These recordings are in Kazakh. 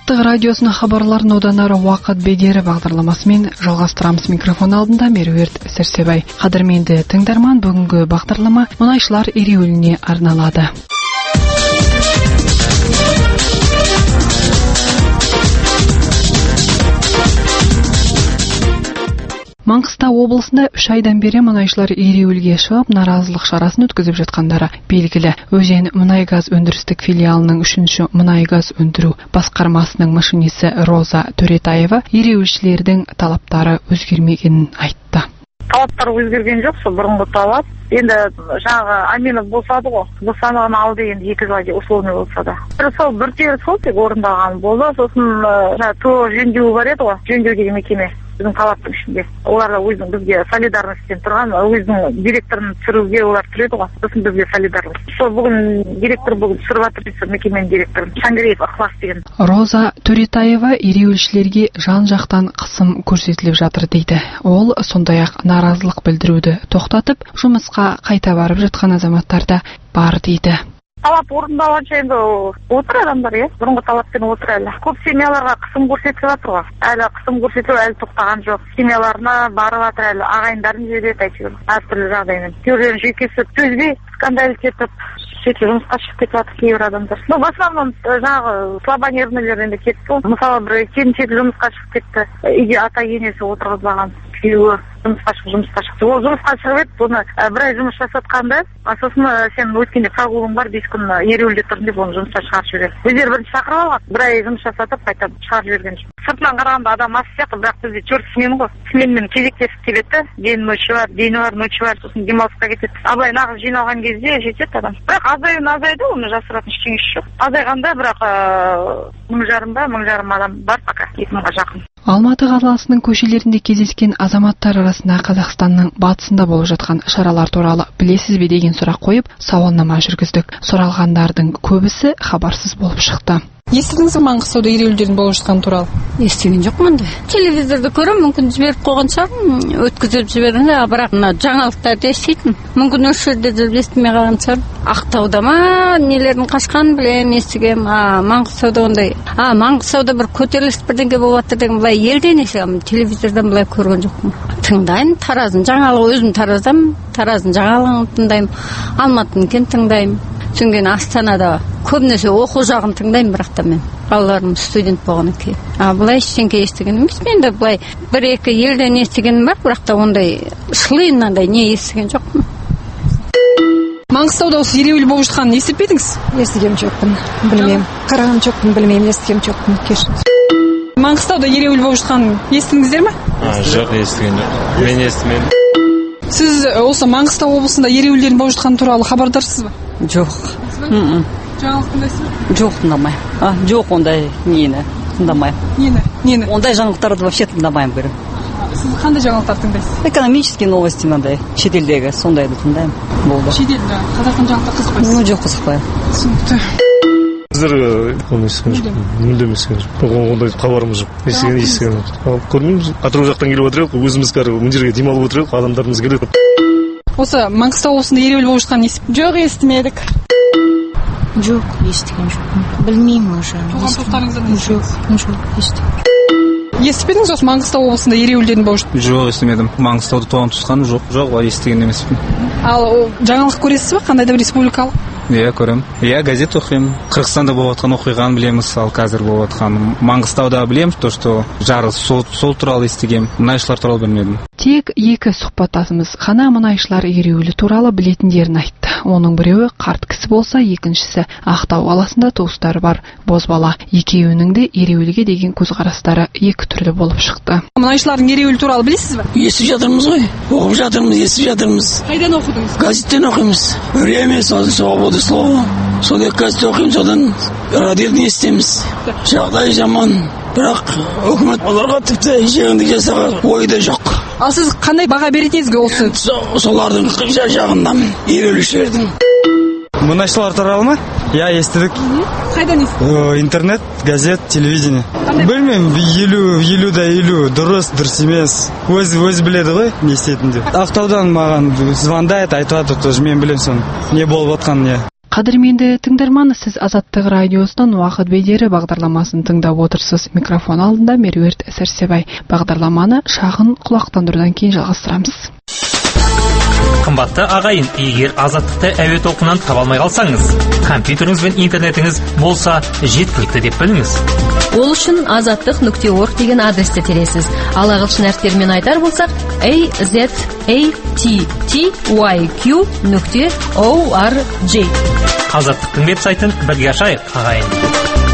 Азаттық радиосының хабарларын одан ары уақыт бедері бағдарламасымен жалғастырамыз. Микрофон алдында Меруерт Сәрсебай. Қадірменді тыңдарман, бүгінгі бағдарлама мұнайшылар ереуіліне арналады. Маңғыстау облысында 3 айдан бері мұнайшылар ереуілге шығып, наразылық шарасын өткізіп жатқандары белгілі. Өзен мұнай-газ өндірістік филиалының 3-ші мұнай-газ өндіру басқармасының машинисі Роза Төретаева ереуілшілердің талаптары өзгермегенін айтты. Талаптар өзгерген жоқ, сол бұрынғы талап. Енді жаңағы Аминов босады ғой. Босанған алды енді 2 жылға дейін условный болса да. Сол бір тері сол тек орындаған болды. Сосын ТО жөндеуі бар еді ғой. Жөндеу деген мекеме. Біздің талаптың ішінде. Олар да өзінің бізге солидарностьтен тұрған, өзінің директорын түсіруге олар түреді ғой. Сосын бізге солидарность. Сол бүгін директор бүгін түсіріп жатыр, мекеменің директоры Шангиреев Ықылас деген. Роза Төретаева ереуілшілерге жан-жақтан қысым көрсетіліп жатыр дейді. Ол сондай-ақ наразылық білдіруді тоқтатып, жұмысқа қайта барып жатқан азаматтар да бар дейді. Талап орындалғанша енді отыр адамдар, бұрынғы талаппен отыр әлі. Көп семьяларға қысым көрсетіп жатыр ғой. Әлі қысым көрсету әлі тоқтаған жоқ. Семьяларына барып жатыр әлі, ағайындарын жібереді әйтеуір әртүрлі жағдаймен. Кейбіреулер жүйкесі төзбей, скандалить етіп, жұмысқа шығып кетіп жатыр кейбір адамдар. В основном жаңағы слабонервныйлер енді кетті. Мысалы бір келіншек жұмысқа шығып кетті. Үйде ата-енесі отырғызбаған. Күйеуі жұмысқа шықты. Ол жұмысқа шығып еді, оны бір ай жұмыс жасатқанда, сосын сен өткенде прогулың бар, 5 күн ереуілде тұрдың деп оны жұмысқа шығарып жібереді. Өздері бірінші шақырып алған, бір ай жұмыс жасатып, қайта шығарып жіберген. Сыртынан қарағанда адам ас сияқты, бірақ бізде черт смена ғой. Сменмен кезектесіп келеді, день ночи бар, сосын демалысқа кетеді. Абылай нағыз жиналған кезде жетеді адам. Бірақ азайды, оны жасыратын ештеңесі жоқ. Азайғанда бірақ 1,5 адам бар пока, 2,000-ға жақын. Алматы қаласының көшелерінде кездескен азаматтар арасында Қазақстанның батысында болып жатқан шаралар туралы білесіз бе деген сұрақ қойып, сауалнама жүргіздік. Сұралғандардың көбісі хабарсыз болып шықты. Естідіңіз бе Маңғыстауда ереуілдердің болып жатқаны туралы? Естіген жоқпын да. Телевизорда көрем, мүмкін жіберіп қойған шығармын, өткізіп жіберді, бірақ мына жаңалықтарды еститін. Мүмкін осы жерде де естімей қалған шығар. Ақтауда ма нелердің қашқанын білем, естігем. Маңғыстауда ондай. Маңғыстауда бір көтеріліс бірдеңе болып жатыр деген былай елден естігем, телевизордан былай көрген жоқпын. Тыңдаймын, Тараздың жаңалығы, өзім Тараздамын, Тараздың жаңалығын тыңдаймын, Алматынікі тыңдаймын. Түсінген Астанада көбінесе оқу жағын тыңдаймын, бірақ та мен балаларым студент болғаннан кейін. Былай ештеңке естіген емес. Мен де былай 1-2 елден естігенім бар, бірақ та ондай шылыйнандай не естіген жоқпын. Маңғыстауда осы ереуіл болып жатқанын естіп пе едіңіз? Естіген жоқпын, білмеймін. Қараған жоқпын, білмеймін, естіген жоқпын. Кешіріңіз. Маңғыстауда ереуіл болып жатқанын естідіңіздер ме? Жоқ, естіген жоқ. Мен естімедім. Сіз осы Маңғыстау облысында ереуілдердің болып жатқаны туралы хабардарсыз ба? Жоқ. Жаңалық тыңдайсыз ба? Жоқ, тыңдамаймын. Жоқ, ондай нені тыңдамаймын. Нені? Ондай жаңалықтарды вообще тыңдамаймын көрем. Сіз қандай жаңалықтар тыңдайсыз? Экономический новости мындай, шетелдегі сондайды тыңдаймын. Болды. Шетелде Қазақстан жаңалықтар қызықпайсыз? Жоқ, қызықпаймын. Түсінікті. Біздер оны естіген жоқ, мүлдем естіген жоқ. Ондай хабарымыз жоқ. Естіген жоқ. Көрмейміз, атырау жақтан келіп отырайық, өзіміз кәрі мына жерге демалып отырайық, адамдарымыз келеді. Осы Маңғыстау облысында ереуіл болып жатқанын жоқ, естімедік. Жоқ, естіген жоқпын. Білмеймін уже. Туған туыстарыңыздан Жоқ, естіген. Естіп едіңіз осы Маңғыстау облысында ереуілдердің болып жатқанын? Жоқ, естімедім. Маңғыстауда туған туысқаным жоқ, естіген емеспін. Ал жаңалық көресіз бе? Қандай да бір республикалық? Иә, көрем. Иә, газет оқимын. Қырғызстанда болып жатқан оқиғаны білеміз, ал қазір болып жатқан. Маңғыстауда білеміз, то, что жарыс сол туралы естігем. Мұнайшылар туралы білмедім. Тек 2 сұхбаттасымыз ғана мұнайшылар ереуілі туралы білетіндерін айтты. Оның біреуі қарт кісі болса, екіншісі Ақтау қаласында туыстары бар бозбала. Екеуінің де ереуілге деген көзқарастары 2 түрлі болып шықты. Мұнайшылардың ереуілі туралы білесіз бе? Естіп жатырмыз ғой. Оқып жатырмыз, естіп жатырмыз. Қайдан оқыдыңыз? Газеттен оқимыз. Время, свобода слова. Сол газет оқимыз, содан радиодан естиміз. Жағдай жаман, бірақ үкімет оларға тіпті жеңілдік жасаған ойда жоқ. Ал сіз қандай баға беретініз осы? Солардың жағындамын, ереуілшілердің. Мұнайшылар туралы ма? Я естідік. Қайдан естідік? Интернет, газет, телевидение. Білмеймін, 50 дұрыс емес. Өзі біледі ғой, не істейтін деп. Ақтаудан маған звондайды, айтады, тоже мен білем соны. Не болып жатқан, не. Қадірменді тыңдарман, сіз Азаттық радиосынан уақыт бедері бағдарламасын тыңдап отырсыз. Микрофон алдында Меруерт Сәрсебай. Бағдарламаны шағын құлақтандырудан кейін жалғастырамыз. Қымбатты ағайын, егер Азаттықты әуе толқынынан таба алмай қалсаңыз, компьютеріңіз бен интернетіңіз болса жеткілікті деп біліңіз. Ол үшін azatliq.org деген адресті тересіз. Ал ағылшын әріптерімен айтар болсақ, azattyq.org. Азаттықтың веб-сайтын бірге ашайық, ағайын.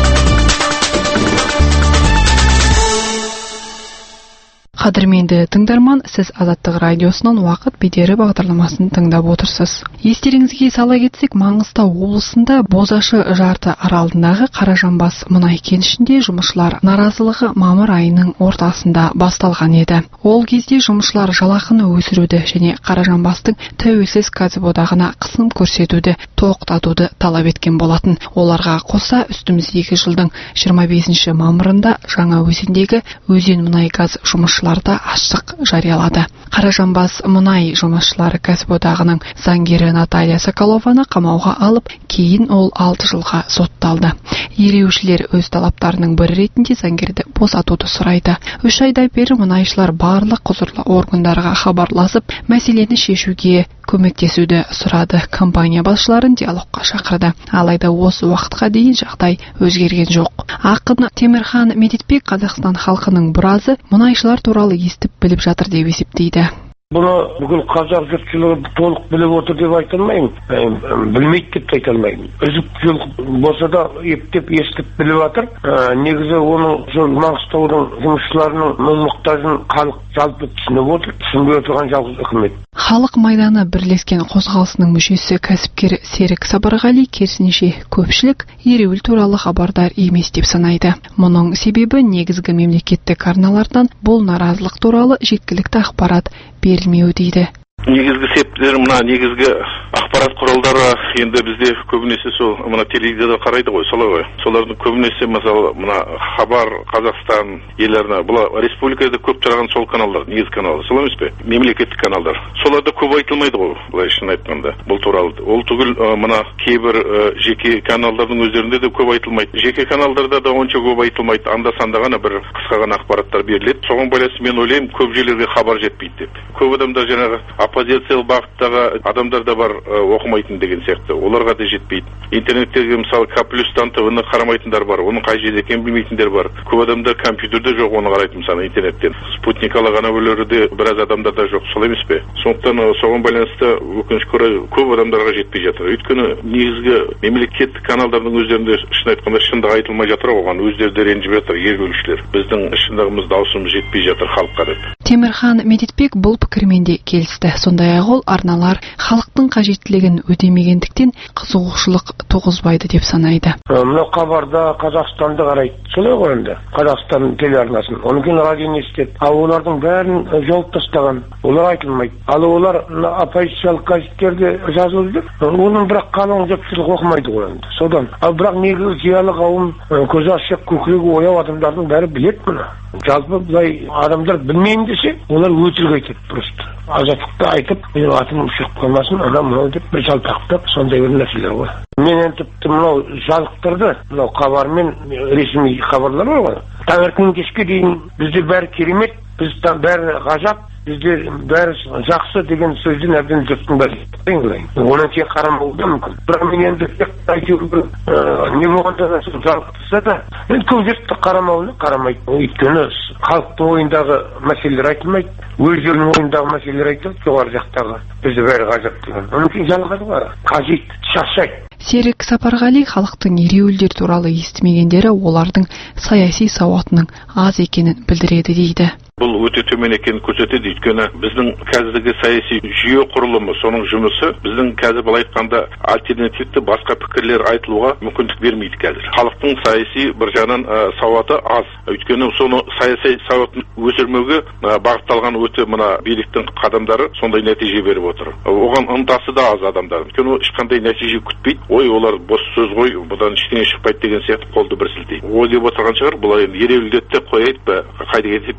Қадірменді тыңдарман, сіз Азаттық радиосынан уақыт бедері бағдарламасын тыңдап отырсыз. Естеріңізге сала кетсек, Маңғыстау облысында Бозашы жарты аралындағы Қаражанбас мұнай кенішінде жұмысшылар наразылығы мамыр айының ортасында басталған еді. Ол кезде жұмысшылар жалақыны өсіруді және Қаражанбастың тәуелсіз кәсіподағына қысым көрсетуді тоқтатуды талап еткен болатын. Оларға қоса үстіміздегі жылдың 25 мамырында Жаңаөзендегі өзен мұнай газ жұмысшылар аштық жариялады. Қаражанбас мұнай жұмысшылары кәсіподағының заңгері Наталья Соколованы қамауға алып, кейін ол 6 жылға сотталды. Ереуілшілер өз талаптарының бірі ретінде заңгерді босатуды сұрайды. 3 айдан бері мұнайшылар барлық құзырлы органдарға хабарласып, мәселені шешуге көмектесуді сұрады. Компания басшыларын диалогқа шақырды. Алайда осы уақытқа дейін жағдай өзгерген жоқ. Ақын Темірхан Медетбек Қазақстан халқының біразы мұнайшылар туралы естіп біліп жатыр деп есептейді. Бұны бүкіл қазақ жұртшылығы толық біліп отыр деп айта алмаймын. Білмейді деп те айта алмаймын. Үзік болса да ептеп естіп біліп жатыр. Негізі оның Маңғыстаудың жұмысшыларының мұң-мұқтажын халық жалпы түсініп отыр. Түсінбей отырған жалғыз үкімет. Халық майданы бірлескен қозғалысының мүшесі кәсіпкер Серік Сапарғали керісінше көпшілік ереуіл туралы хабардар емес деп санайды. Мұның себебі негізгі мемлекеттік арналардан бұл наразылық туралы жеткілікті ақпарат берілмеуі дейді. Негізгі себептер негізгі ақпарат құралдары енді бізде көбінесе сол телевизияда қарайды ғой, солай ғой. Солардың көбінесе мысалы Хабар, Қазақстан, еларна, бұл республикада көп тараған сол каналдар, негізгі каналдар, солай емес пе? Мемлекеттік каналдар. Соларда көп айтылмайды ғой, былай шын айтқанда, бұл туралы. Ол түгіл кейбір жеке каналдардың өздерінде де көп айтылмайды. Жеке каналдарда да онша көп айтылмайды. Анда-санда ғана бір қысқа ғана ақпараттар беріледі. Соған байланысты мен ойлаймын, көп жерлерге хабар жетпейді деп. Көп адамдар жаңағы оппозициялық бағыттағы адамдар да бар оқымайтын деген сияқты. Оларға да жетпейді. Интернеттегі мысалы К+тан ТВ-ны қарамайтындар бар. Оның қай жерде екенін білмейтіндер бар. Көп адамдар компьютерде жоқ, оны қарайды мысалы интернеттен. Спутникалы ғана бөлерде біраз адамдарда жоқ, солай емес пе? Сондықтан соған байланысты өкінішке орай көп адамдарға жетпей жатыр. Өйткені негізгі мемлекеттік каналдардың өздерінде шын айтқанда шындық айтылмай жатыр, оған өздері ренжіп жатыр, ереуілшілер. Біздің шындығымыз, даусымыз жетпей жатыр халыққа деп. Темірхан Медетбек бұл пікірмен де келісті. Сондай-ақ ол арналар халықтың қажеттілігін өтемегендіктен қызығушылық туғызбайды деп санайды. Мына хабарда Қазақстанды қарайды. Солай ғой енді. Қазақстан телеарнасын. Оның кейін радионы естеді. Ал олардың бәрін жауып тастаған. Олар айтылмайды. Ал олар оппозициялық газеттерде жазылып жүр. Оның бірақ қалың жұртшылық оқымайды ғой енді. Содан. Ал бірақ негізі зиялы қауым, көзі ашық, көкірегі ояу адамдардың бәрі біледі мұны. Жалпы бұлай адамдар білмеймін десе, олар өтірік айтады просто. Азаттықты айтып, менің атым шығып қалмасын, мынау деп бір жалпақтап, сондай бір нәрселер ғой. Мен енді мынау жалықтырды, мынау хабармен ресми хабарлар бар ғой. Таңертең кешке дейін бізде бәрі керемет, біз бәрі ғажап, бізде бәрі жақсы деген сөзден әбден жұрттың бәрі одан кейін қарамауы да мүмкін. Бірақ мен енді әйтеуір не болғанда да жалықтырса да, енді көп жұртты қарамайды. Өйткені халықтың ойындағы мәселелер айтылмайды, өздерінің ойындағы мәселелер айтылады, жоғары жақтағы бізде бәрі ғажап деген. Оның кейін жалығады ғой, қажет, шаршайды. Серік Сапарғали халықтың ереуілдер туралы естімегендері олардың саяси сауатының аз екенін білдіреді дейді. Бұл өте төмен екенін көрсетеді, өйткені біздің қазіргі саяси жүйе құрылымы, соның жұмысы біздің қазір былай айтқанда альтернативті басқа пікірлер айтылуға мүмкіндік бермейді қазір. Халықтың саяси бір жағынан сауаты аз. Өйткені соны саяси сауатын өсірмеуге бағытталған өте биліктің қадамдары сондай нәтиже беріп отыр. Оған ынтасы да аз адамдар. Өйткені ешқандай нәтиже күтпейді. Ой, олар бос сөз ғой, бұдан ештеңе шықпайды деген сияқты қолды бір сілтейді. Ол деп отырған шығар, бұлай ереуілдетті қояйық па, қайда кетеді дейсің деген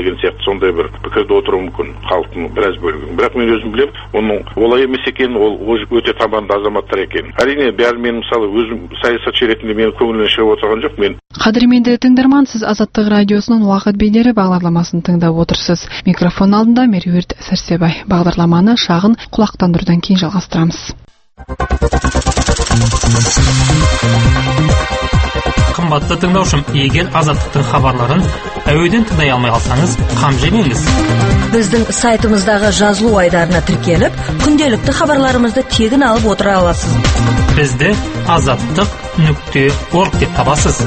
деген сияқты сондай бір пікірде отыруы мүмкін халықтың біраз бөлігі. Бірақ мен өзім білем, оның олай емес екенін, ол өте табанды азаматтар екенін. Әрине, бәрі мен мысалы өзім саясатшы ретінде менің көңілімнен шығып отырған жоқ. Мен Қадірменді тыңдарман, сіз Азаттық радиосының уақыт бедері бағдарламасын тыңдап отырсыз. Микрофон алдында Меруерт Сәрсебай. Бағдарламаны шағын құлақтандырудан кейін жалғастырамыз. Қымбатты тыңдаушым, егер Азаттықтың хабарларын әуеден тыңдай алмай қалсаңыз, қам жемеңіз. Біздің сайтымыздағы жазылу айдарына тіркеліп, күнделікті хабарларымызды тегін алып отыра аласыз. Бізді azattiq.org деп табасыз.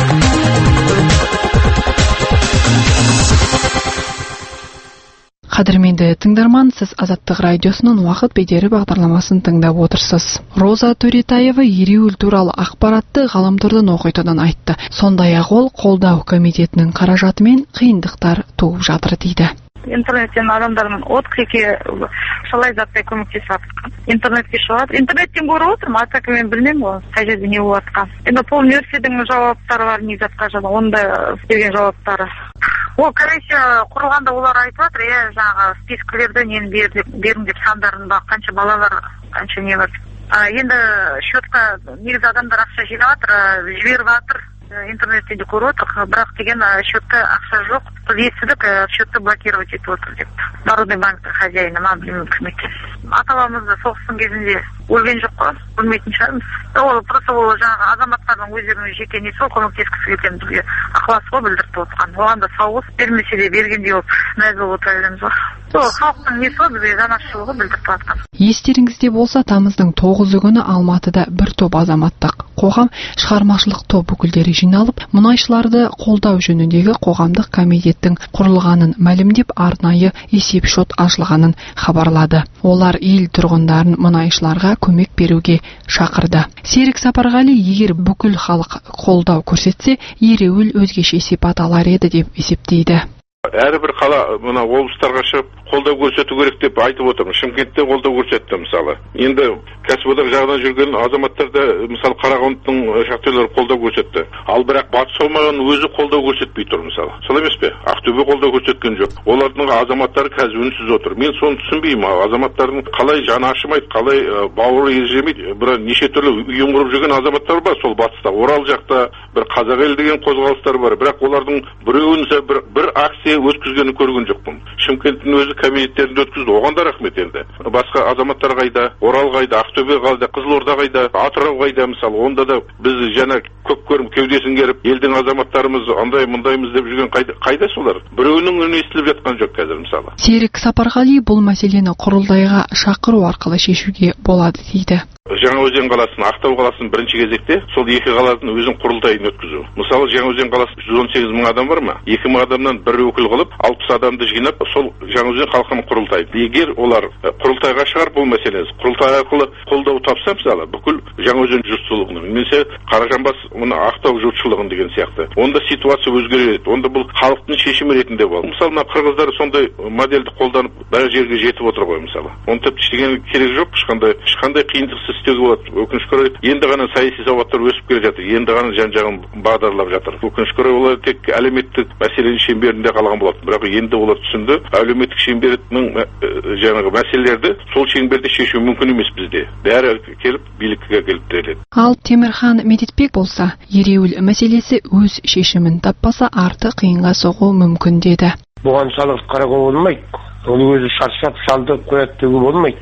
Қадірменді тыңдарман, сіз Азаттық радиосының уақыт бедері бағдарламасын тыңдап отырсыз. Роза Төретаева ереуіл туралы ақпаратты ғаламтордан оқитынын айтты. Сондай-ақ ол қолдау комитетінің қаражатымен қиындықтар туып жатыр дейді. Интернеттен адамдармен отклики шалай заттай көмектесіп жатқан. Интернетке шығады. Интернеттен көріп отырмын, а так мен білмеймін ғой, қай жерде не болып жатқан. Енді полуниверситеттің жауаптары бар, негізатқа жаңа онда берген жауаптары. Ол комиссия құрылғанда олар айтып жатыр, жаңағы спискілерді нені берің деп сандарын ба, қанша балалар, қанша не бар. Енді счетқа негізі адамдар ақша жинап жатыр, жіберіп жатыр. Интернетте де көріп отыр, бірақ деген счетқа ақша жоқ. Біз естідік, счетты блокировать етіп отыр деп. Народный банктың хозяйны, білмеймін кім екен. Ата-бабамызды соғыстың кезінде өлген жоқ қой, білмейтін шығармыз. Ол просто ол жаңағы азаматтардың өздерінің жеке несі ол көмектескісі келген бізге ықылас қой білдіріп отқан. Оған да сауыс бермесе де бергендей болып мәз болып отыра береміз ғой. Сол халықтың несі ғой бізге жанашырлығы білдіріп жатқан. Естеріңізде болса, тамыздың 9 күні Алматыда бір топ азаматтық қоғам шығармашылық топ өкілдері жиналып, мұнайшыларды қолдау жөніндегі қоғамдық комитеттің құрылғанын мәлімдеп, арнайы есеп-шот ашылғанын хабарлады. Олар ел тұрғындарын мұнайшыларға көмек беруге шақырды. Серік Сапарғали, егер бүкіл халық қолдау көрсетсе, ереуіл өзгеше сипат алар еді деп есептейді. Әрбір қала мына облыстарға шығып қолдау көрсету керек деп айтып отырмын. Шымкентте қолдау көрсетті мысалы. Енді кәсіподақ жағынан жүрген азаматтарда мысалы Қарағандының шахтерлері қолдау көрсетті. Ал бірақ Батыс аумағының өзі қолдау көрсетпей тұр мысалы. Солай емес пе? Ақтөбе қолдау көрсеткен жоқ. Олардың азаматтары қазір үнсіз отыр. Мен соны түсінбеймін. Азаматтардың қалай жаны ашымайды, қалай бауыры езжемейді. Бір неше түрлі ұйым құрып жүрген азаматтар бар сол Батыста. Орал жақта бір Қазақ елі деген қозғалыстар бар. Бірақ олардың біреуін бір акция өткізгенін көрген жоқпын. Шымкенттің өзі комитеттерінде өткізді. Оған да рахмет енді. Басқа азаматтар қайда? Орал қайда? Ақтөбе қайда? Қызылорда қайда? Атырау қайда мысалы? Онда да біз жаңа көп көріп кеудесін керіп, елдің азаматтарымыз андай мұндаймыз деп жүрген қайда солар? Біреуінің үні естіліп жатқан жоқ қазір мысалы. Серік Сапарғали бұл мәселені құрылтайға шақыру арқылы шешуге болады дейді. Жаңаөзен қаласын, Ақтау қаласын бірінші кезекте сол екі қаланың өзін құрылтайын өткізу. Мысалы Жаңаөзен қаласы 118 мың адам бар ма? 2 мың адамнан бір өкіл қылып, 60 адамды жинап, сол Жаңаөзен халқының құрылтайы. Егер олар құрылтайға шығар бұл мәселесі, құрылтай арқылы қолдау тапса мысалы, бүкіл Жаңаөзен жұртшылығының, немесе Қаражанбас, мына Ақтау жұртшылығын деген сияқты. Онда ситуация өзгереді. Онда бұл халықтың шешімі ретінде болады. Мысалы, мына қырғыздар сондай модельді қолданып, бір жерге жетіп отыр ғой мысалы. Оны тіпті ештеңе керек жоқ, ешқандай қиындықсыз істеуге болады. Өкінішке орай, енді ғана саяси сауаттар өсіп келе жатыр. Енді ғана жан-жағын бағдарлап жатыр. Өкінішке орай, олар тек әлеуметтік мәселенің шеңберінде қалған болады. Бірақ енді олар түсінді, әлеуметтік шеңбердің жаңағы мәселелерді сол шеңберде шешу мүмкін емес бізде. Бәрі келіп билікке келіп тіреледі. Ал Темірхан Медетбек болса, ереуіл мәселесі өз шешімін таппаса арты қиынға соғуы мүмкін деді. Бұған салғырт қарауға болмайды. Ол өзі шаршап шалдырып қояды деуге болмайды.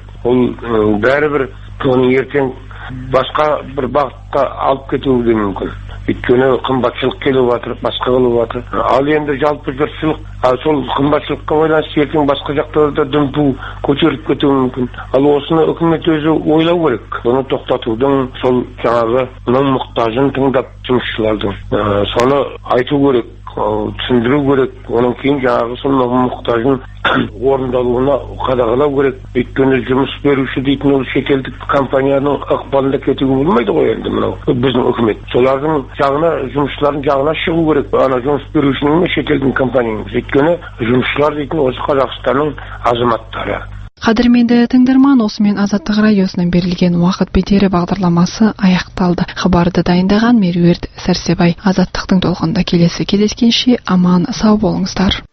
Ол бәрібір оның ертең басқа бір бағытқа алып кетуі де мүмкін. Өйткені қымбатшылық келіп жатыр, басқа келіп жатыр. Ал енді жалпы жұртшылық сол қымбатшылыққа байланысты ертең басқа жақтарда дүмпу көтеріліп кетуі мүмкін. Ал осыны үкімет өзі ойлау керек. Бұны тоқтатудың сол жаңағы мұның мұқтажын тыңдап жұмысшылардың соны айту керек, түсіндіру керек. Оның кейін жаңағы сол мұқтажын орындалуына қадағалау керек. Өйткені жұмыс беруші дейтін ол шетелдік компанияның ықпалында кетуге болмайды ғой енді мынау біздің үкімет. Солардың жағына, жұмысшылардың жағына шығу керек. Ана жұмыс берушінің емес шетелдің компанияның. Өйткені жұмысшылар дейтін осы Қазақстанның азаматтары. Қадірменді тыңдарман, осымен Азаттық радиосынан берілген уақыт бедері бағдарламасы аяқталды. Хабарды дайындаған Меруерт Сәрсебай. Азаттықтың толқынында келесі кездескенше аман сау болыңыздар.